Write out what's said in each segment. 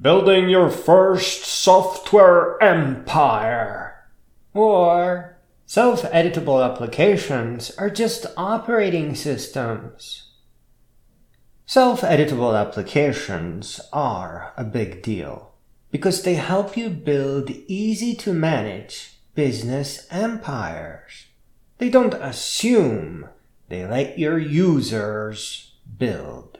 Building your first software empire. Or self-editable applications are just operating systems. Self-editable applications are a big deal because they help you build easy-to-manage business empires. They don't assume, they let your users build.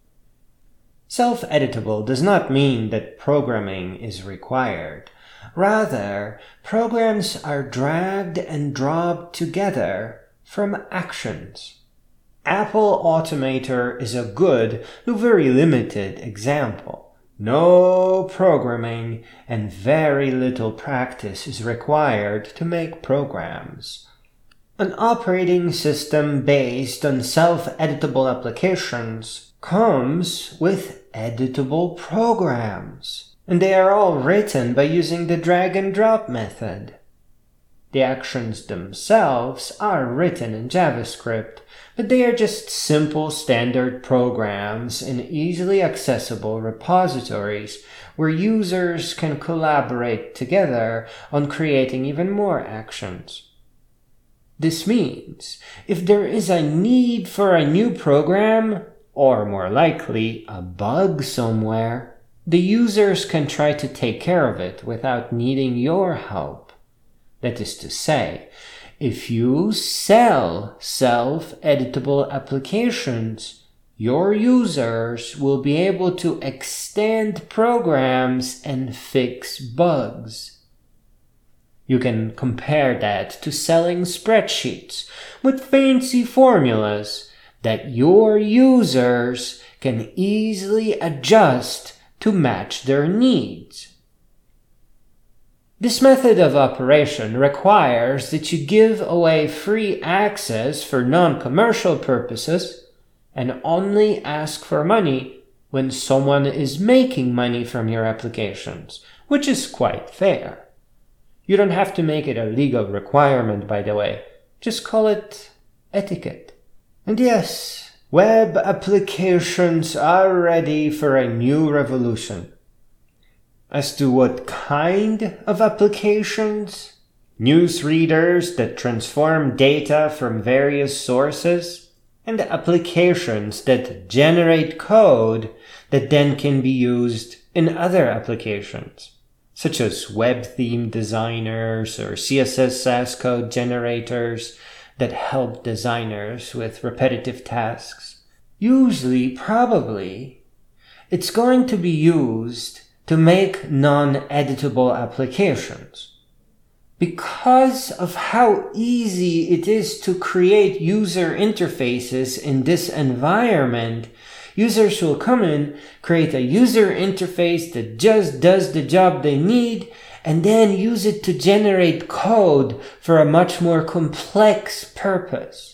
Self-editable does not mean that programming is required. Rather, programs are dragged and dropped together from actions. Apple Automator is a good, though very limited example. No programming and very little practice is required to make programs. An operating system based on self-editable applications comes with editable programs, and they are all written by using the drag-and-drop method. The actions themselves are written in JavaScript, but they are just simple standard programs in easily accessible repositories where users can collaborate together on creating even more actions. This means if there is a need for a new program, or more likely, a bug somewhere, the users can try to take care of it without needing your help. That is to say, if you sell self-editable applications, your users will be able to extend programs and fix bugs. You can compare that to selling spreadsheets with fancy formulas that your users can easily adjust to match their needs. This method of operation requires that you give away free access for non-commercial purposes and only ask for money when someone is making money from your applications, which is quite fair. You don't have to make it a legal requirement, by the way. Just call it etiquette. And yes, web applications are ready for a new revolution. As to what kind of applications? Newsreaders that transform data from various sources, and applications that generate code that then can be used in other applications, such as web theme designers or CSS Sass code generators that help designers with repetitive tasks. Usually, probably, it's going to be used to make non-editable applications. Because of how easy it is to create user interfaces in this environment, users will come in, create a user interface that just does the job they need, and then use it to generate code for a much more complex purpose.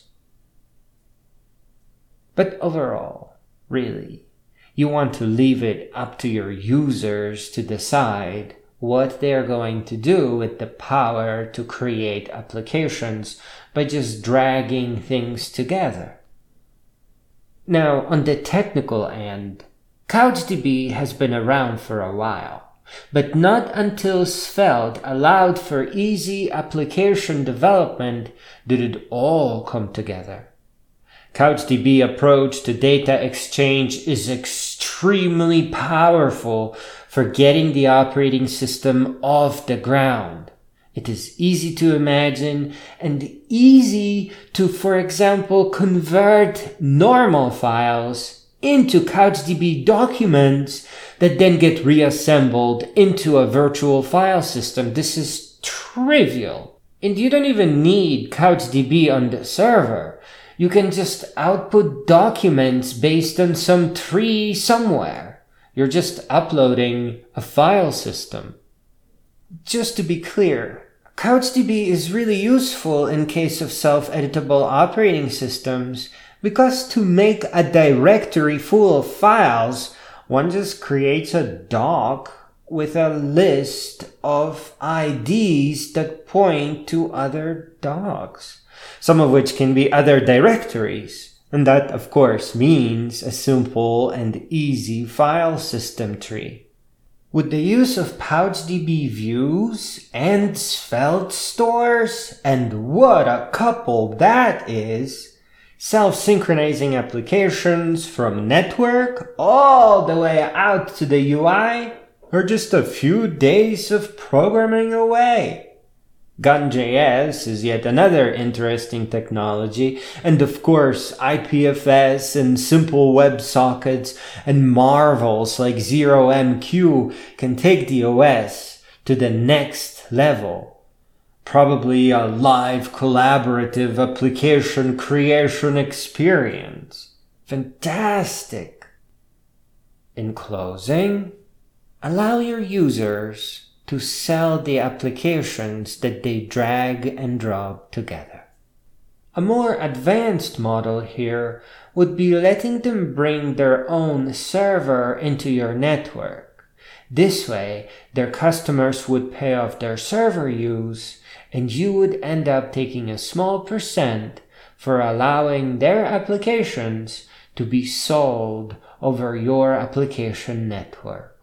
But overall, really, you want to leave it up to your users to decide what they are going to do with the power to create applications by just dragging things together. Now, on the technical end, CouchDB has been around for a while, but not until Svelte allowed for easy application development did it all come together. CouchDB approach to data exchange is extremely powerful for getting the operating system off the ground. It is easy to imagine and easy to, for example, convert normal files into CouchDB documents that then get reassembled into a virtual file system. This is trivial. And you don't even need CouchDB on the server. You can just output documents based on some tree somewhere. You're just uploading a file system. Just to be clear, CouchDB is really useful in case of self-editable operating systems because to make a directory full of files, one just creates a doc with a list of IDs that point to other docs, some of which can be other directories. And that, of course, means a simple and easy file system tree. With the use of PouchDB views and Svelte stores, and what a couple that is, self-synchronizing applications from network all the way out to the UI are just a few days of programming away. Gun.js is yet another interesting technology, and of course IPFS and simple WebSockets and marvels like ZeroMQ can take the OS to the next level. Probably a live collaborative application creation experience. Fantastic! In closing, allow your users to sell the applications that they drag and drop together. A more advanced model here would be letting them bring their own server into your network. This way, their customers would pay off their server use, and you would end up taking a small percent for allowing their applications to be sold over your application network.